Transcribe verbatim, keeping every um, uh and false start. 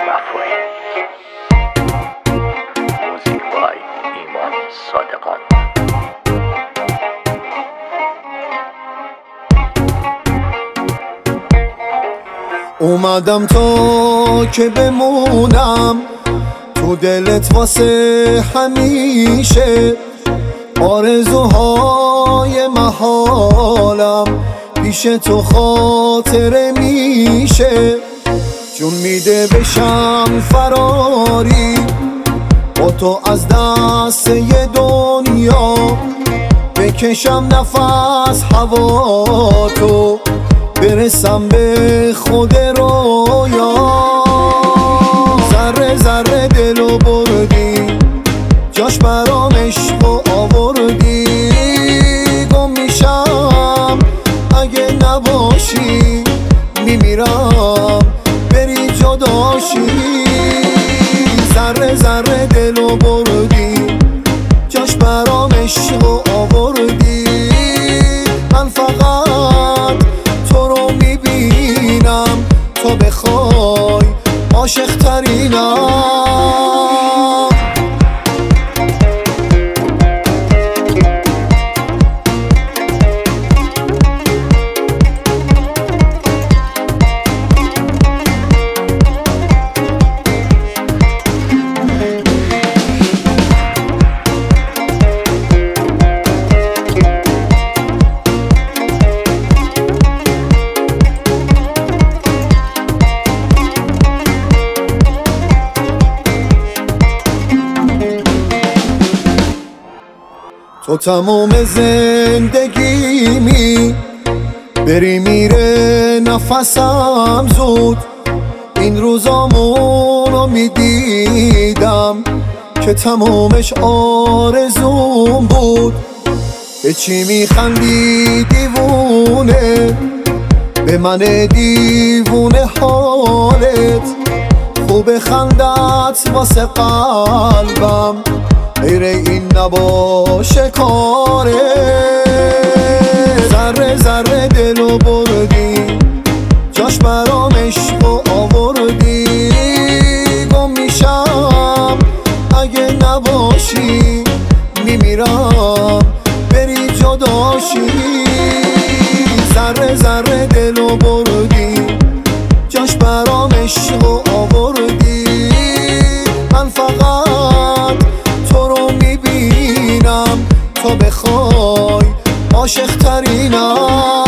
بی‌وفایی. موزیک بای ایمان صادقان. اومدم تا که بمونم تو دلت واسه همیشه، آرزوهای محالم پیش تو خاطره میشه. جون میده بشم فراری با تو از دست یه دنیا، بکشم نفس هوا تو برسم به خود رویا. ذره ذره دلو بردی جاش برام عشقو آوردی، گم میشم اگه نباشی، میمیرم بری جداشی. ذره ذره دلو بردی جاش برام عشقو آوردی، من فقط تو رو میبینم تا بخوای عاشق ترینم. تو تمام زندگیمی، بری میره نفسم زود. این روزامونو میدیدم که تمامش آرزوم بود. به چی میخندی دیوونه، به من دیوونه حالت خوب خندت واسه قلبم، غیر این نباشه کاره. ذره ذره دلو بردی جاش برام عشقو آوردی، گم میشم اگه نباشی، میمیرم بری جداشی. ذره ذره دلو بردی جاش برام عشقو آوردی، من فقط تو رو میبینم تا بخوای عاشق ترینم.